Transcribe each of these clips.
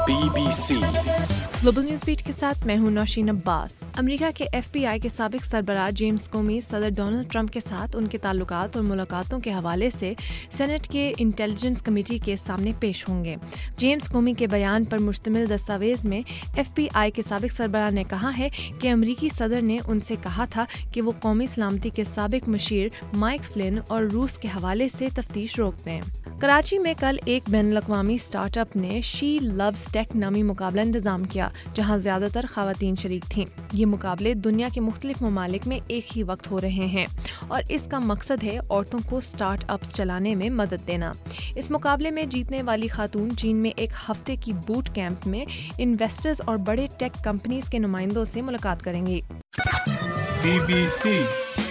BBC global news beat के साथ मैं हूं नौशीन अब्बास। अमेरिका के FBI के साबिक सरबराह जेम्स कोमी सदर डोनाल्ड ट्रंप के साथ उनके ताल्लुकात और मुलाकातों के हवाले से सेनेट के इंटेलिजेंस कमेटी के सामने पेश होंगे। जेम्स कोमी के बयान पर मुश्तमिल दस्तावेज में FBI के साबिक सरबराह ने कहा है कि अमेरिकी सदर ने उनसे कहा था कि वो कौमी सलामती के साबिक मशीर माइक फ्लिन और रूस के हवाले से तफ्तीश रोक दें। कराची में कल एक बैनुल-अक़वामी स्टार्टअप ने शी लव्स टेक नामी मुकाबला इंतजाम किया, जहां ज्यादातर खवातीन शरीक थीं। ये मुकाबले दुनिया के मुख्तलिफ ममालिक में एक ही वक्त हो रहे हैं और इसका मकसद है औरतों को स्टार्टअप्स चलाने में मदद देना। इस मुकाबले में जीतने वाली खातून चीन में एक हफ्ते की बूट कैंप में इन्वेस्टर्स और बड़े टेक कंपनीज के नुमाइंदों से मुलाकात करेंगी। BBC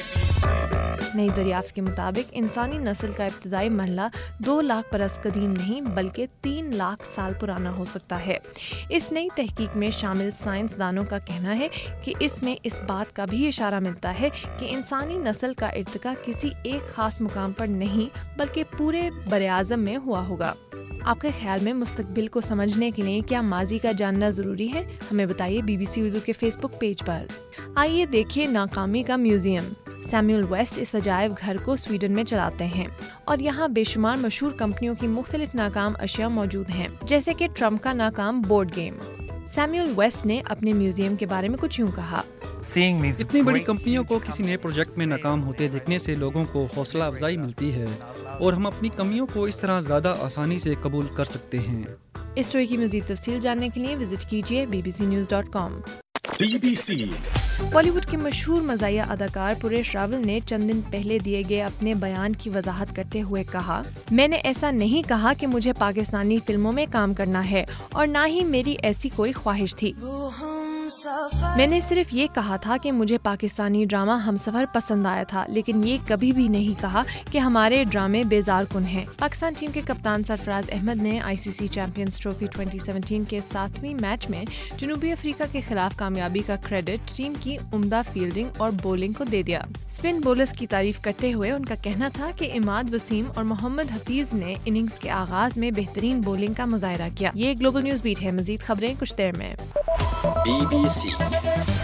नई दरियाफ्त के मुताबिक इंसानी नस्ल का इब्तदाई मरहला 2 लाख बरस कदीम नहीं बल्कि 3 लाख साल पुराना हो सकता है। इस नई तहकीक में शामिल साइंसदानों का कहना है कि इसमें इस बात का भी इशारा मिलता है कि इंसानी नस्ल का इर्तिका किसी एक खास मुकाम पर नहीं बल्कि पूरे बरे-आज़म में हुआ होगा। आपके ख्याल में मुस्तकबिल को समझने के लिए क्या माजी का जानना ज़रूरी है? हमें बताइए BBC उर्दू के फेसबुक पेज पर। आइए देखिए नाकामी का म्यूजियम। सैमुअल वेस्ट इस अजायब घर को स्वीडन में चलाते हैं और यहाँ बेशुमार मशहूर कंपनियों की मुख्तलिफ नाकाम अशिया मौजूद हैं, जैसे कि ट्रम्प का नाकाम बोर्ड गेम। सैमुअल वेस्ट ने अपने म्यूजियम के बारे में कुछ यूँ कहा। इतनी बड़ी कंपनियों को किसी नए प्रोजेक्ट में नाकाम होते देखने से लोगों को हौसला अफजाई मिलती है और हम अपनी कमियों को इस तरह ज़्यादा आसानी से कबूल कर सकते हैं। इस स्टोरी की मज़ीद तफसील जानने के लिए विजिट कीजिए bbcnews.com। BBC बॉलीवुड के मशहूर मज़ाहिया अदाकार परेश रावल ने चंद दिन पहले दिए गए अपने बयान की वजाहत करते हुए कहा, मैंने ऐसा नहीं कहा कि मुझे पाकिस्तानी फिल्मों में काम करना है और ना ही मेरी ऐसी कोई ख्वाहिश थी। मैंने सिर्फ ये कहा था कि मुझे पाकिस्तानी ड्रामा हमसफर पसंद आया था, लेकिन ये कभी भी नहीं कहा कि हमारे ड्रामे बेजार कुन हैं। पाकिस्तान टीम के कप्तान सरफराज अहमद ने ICC चैंपियंस ट्रॉफी 2017 के 7वीं मैच में जनूबी अफ्रीका के खिलाफ कामयाबी का क्रेडिट टीम की उम्दा फील्डिंग और बॉलिंग को दे दिया। स्पिन बॉलर्स की तारीफ करते हुए उनका कहना था कि इमाद वसीम और मोहम्मद हफीज ने इनिंग्स के आगाज में बेहतरीन बॉलिंग का मुजाहिरा किया। ये ग्लोबल न्यूज बीट है। मजीद खबरें कुछ देर में। BBC